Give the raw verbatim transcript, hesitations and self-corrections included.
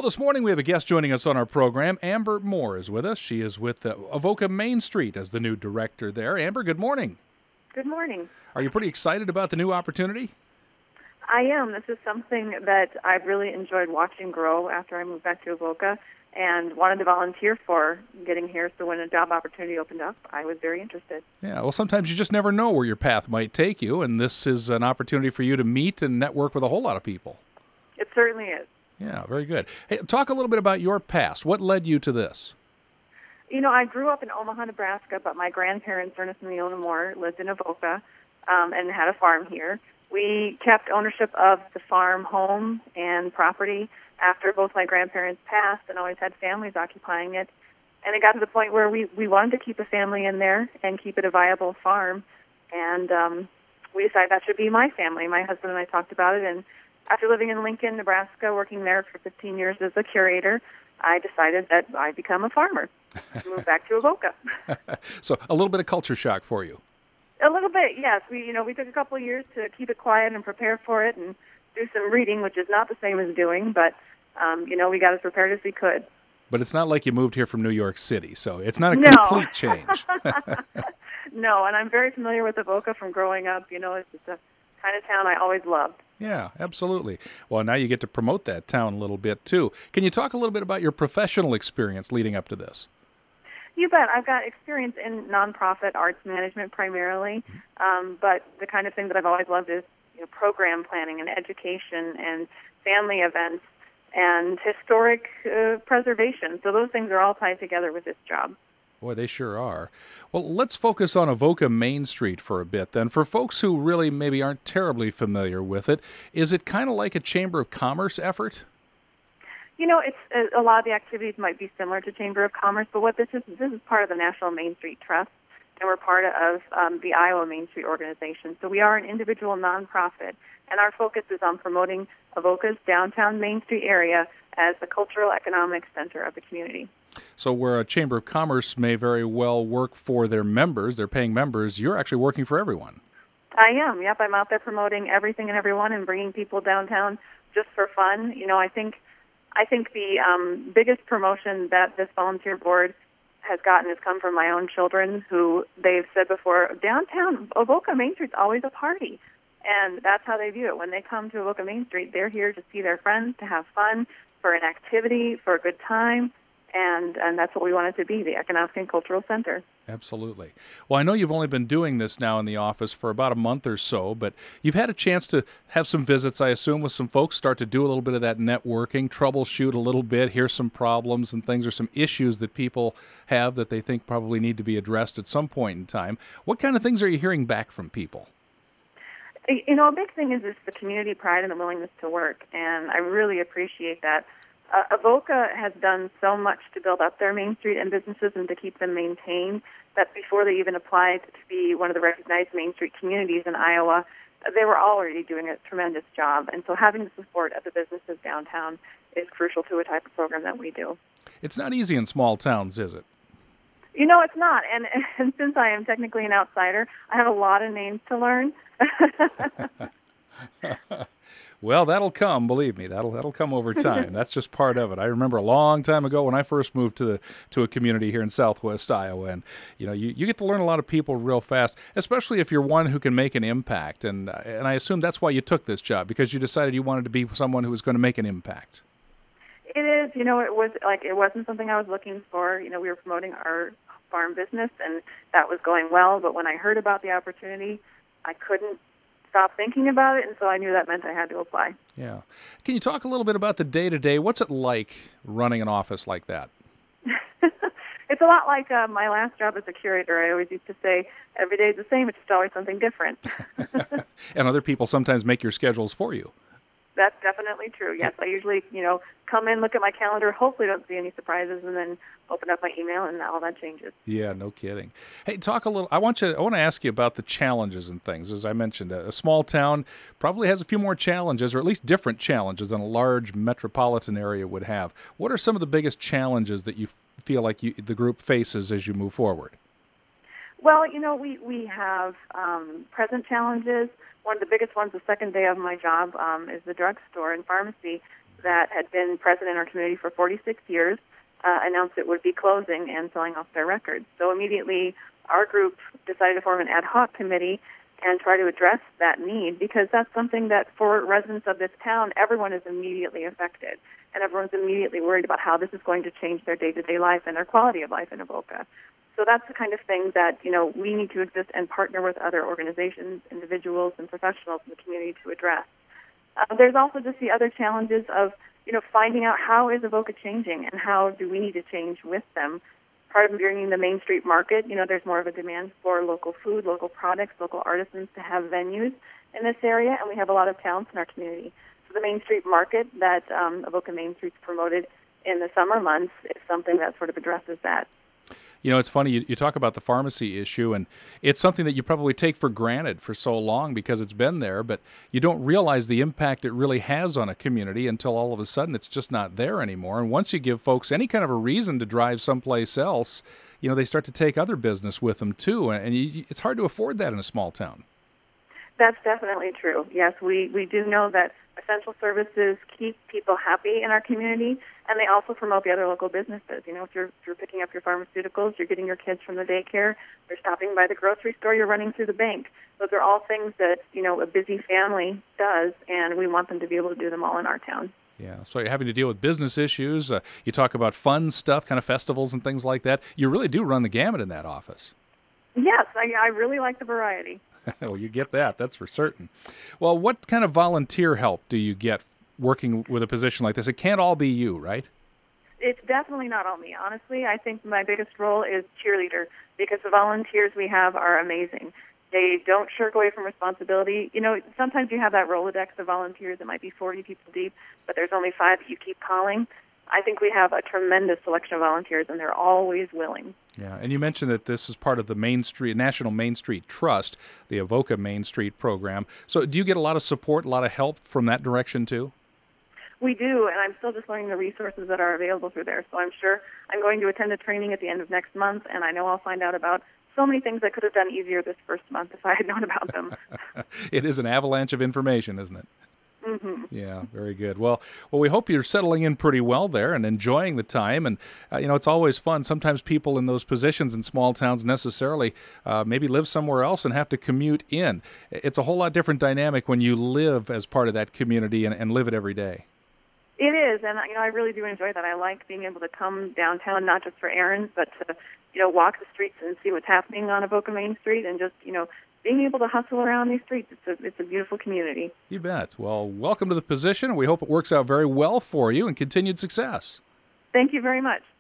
this morning we have a guest joining us on our program. Amber Moore is with us. She is with uh, Avoca Main Street as the new director there. Amber, good morning. Good morning. Are you pretty excited about the new opportunity? I am. This is something that I've really enjoyed watching grow after I moved back to Avoca and wanted to volunteer for getting here. So when a job opportunity opened up, I was very interested. Yeah, well, sometimes you just never know where your path might take you, and this is an opportunity for you to meet and network with a whole lot of people. It certainly is. Yeah, very good. Hey, talk a little bit about your past. What led you to this? You know, I grew up in Omaha, Nebraska, but my grandparents, Ernest and Leona Moore, lived in Avoca um, and had a farm here. We kept ownership of the farm home and property after both my grandparents passed and always had families occupying it. And it got to the point where we, we wanted to keep a family in there and keep it a viable farm. And um, we decided that should be my family. My husband and I talked about it. And after living in Lincoln, Nebraska, working there for fifteen years as a curator, I decided that I'd become a farmer. Moved back to Avoca. So a little bit of culture shock for you. A little bit, yes. We, you know, we took a couple of years to keep it quiet and prepare for it and do some reading, which is not the same as doing, but, um, you know, we got as prepared as we could. But it's not like you moved here from New York City, so it's not a No. complete change. No, and I'm very familiar with Avoca from growing up. You know, it's just a kind of town I always loved. Yeah, absolutely. Well, now you get to promote that town a little bit, too. Can you talk a little bit about your professional experience leading up to this? You bet. I've got experience in nonprofit arts management primarily, um, but the kind of thing that I've always loved is you know, program planning and education and family events and historic uh, preservation. So those things are all tied together with this job. Boy, they sure are. Well, let's focus on Avoca Main Street for a bit then. For folks who really maybe aren't terribly familiar with it, is it kind of like a Chamber of Commerce effort? You know, it's a, a lot of the activities might be similar to Chamber of Commerce, but what this is, this is part of the National Main Street Trust, and we're part of um, the Iowa Main Street Organization. So we are an individual nonprofit, and our focus is on promoting Avoca's downtown Main Street area as the cultural economic center of the community. So where a Chamber of Commerce may very well work for their members, their paying members, you're actually working for everyone. I am, yep. I'm out there promoting everything and everyone and bringing people downtown just for fun. You know, I think I think the um, biggest promotion that this volunteer board has gotten has come from my own children, who they've said before, downtown Avoca Main Street's always a party. And that's how they view it. When they come to Avoca Main Street, they're here to see their friends, to have fun, for an activity, for a good time. And and that's what we want it to be, the Economic and Cultural Center. Absolutely. Well, I know you've only been doing this now in the office for about a month or so, but you've had a chance to have some visits, I assume, with some folks, start to do a little bit of that networking, troubleshoot a little bit, hear some problems and things or some issues that people have that they think probably need to be addressed at some point in time. What kind of things are you hearing back from people? You know, a big thing is just the community pride and the willingness to work, and I really appreciate that. Uh, Avoca has done so much to build up their Main Street and businesses and to keep them maintained that before they even applied to be one of the recognized Main Street communities in Iowa, they were already doing a tremendous job. And so having the support of the businesses downtown is crucial to a type of program that we do. It's not easy in small towns, is it? You know, it's not. And, and since I am technically an outsider, I have a lot of names to learn. Well, that'll come, believe me. That'll that'll come over time. That's just part of it. I remember a long time ago when I first moved to the to a community here in Southwest Iowa, and you know, you, you get to learn a lot of people real fast, especially if you're one who can make an impact. And and I assume that's why you took this job, because you decided you wanted to be someone who was going to make an impact. It is. You know, it was like it wasn't something I was looking for. You know, we were promoting our farm business, and that was going well. But when I heard about the opportunity, I couldn't stop thinking about it, and so I knew that meant I had to apply. Yeah. Can you talk a little bit about the day-to-day? What's it like running an office like that? It's a lot like uh, my last job as a curator. I always used to say, every day is the same, it's just always something different. And other people sometimes make your schedules for you. That's definitely true. Yes, I usually, you know, come in, look at my calendar, hopefully don't see any surprises, and then open up my email, and all that changes. Yeah, no kidding. Hey, talk a little. I want you. I want to ask you about the challenges and things. As I mentioned, a, a small town probably has a few more challenges, or at least different challenges than a large metropolitan area would have. What are some of the biggest challenges that you feel like you, the group faces as you move forward? Well, you know, we we have um, present challenges. One of the biggest ones, the second day of my job, um, is the drugstore and pharmacy that had been present in our community for forty-six years uh, announced it would be closing and selling off their records. So immediately our group decided to form an ad hoc committee and try to address that need, because that's something that for residents of this town, everyone is immediately affected, and everyone's immediately worried about how this is going to change their day-to-day life and their quality of life in Avoca. So that's the kind of thing that, you know, we need to exist and partner with other organizations, individuals, and professionals in the community to address. Uh, there's also just the other challenges of, you know, finding out how is Avoca changing and how do we need to change with them. Part of bringing the Main Street Market, you know, there's more of a demand for local food, local products, local artisans to have venues in this area, and we have a lot of talents in our community. So the Main Street Market that um, Avoca Main Street's promoted in the summer months is something that sort of addresses that. You know, it's funny, you, you talk about the pharmacy issue, and it's something that you probably take for granted for so long because it's been there, but you don't realize the impact it really has on a community until all of a sudden it's just not there anymore. And once you give folks any kind of a reason to drive someplace else, you know, they start to take other business with them too, and you, it's hard to afford that in a small town. That's definitely true. Yes, we, we do know that essential services keep people happy in our community, and they also promote the other local businesses. You know, if you're, if you're picking up your pharmaceuticals, you're getting your kids from the daycare, you're stopping by the grocery store, you're running through the bank. Those are all things that, you know, a busy family does, and we want them to be able to do them all in our town. Yeah, so you're having to deal with business issues. Uh, you talk about fun stuff, kind of festivals and things like that. You really do run the gamut in that office. Yes, I, I really like the variety. Well, you get that, that's for certain. Well, what kind of volunteer help do you get working with a position like this? It can't all be you, right? It's definitely not all me. Honestly, I think my biggest role is cheerleader, because the volunteers we have are amazing. They don't shirk away from responsibility. You know, sometimes you have that Rolodex of volunteers that might be forty people deep, but there's only five that you keep calling. I think we have a tremendous selection of volunteers, and they're always willing. Yeah, and you mentioned that this is part of the Main Street National Main Street Trust, the Avoca Main Street program. So do you get a lot of support, a lot of help from that direction too? We do, and I'm still just learning the resources that are available through there. So I'm sure I'm going to attend a training at the end of next month, and I know I'll find out about so many things I could have done easier this first month if I had known about them. It is an avalanche of information, isn't it? Mm-hmm. Yeah, very good. Well, well, we hope you're settling in pretty well there and enjoying the time. And, uh, you know, it's always fun. Sometimes people in those positions in small towns necessarily uh, maybe live somewhere else and have to commute in. It's a whole lot different dynamic when you live as part of that community and, and live it every day. It is, and you know, I really do enjoy that. I like being able to come downtown, not just for errands, but to, you know, walk the streets and see what's happening on Avoca Main Street, and just, you know, being able to hustle around these streets. It's a, it's a beautiful community. You bet. Well, welcome to the position. We hope it works out very well for you and continued success. Thank you very much.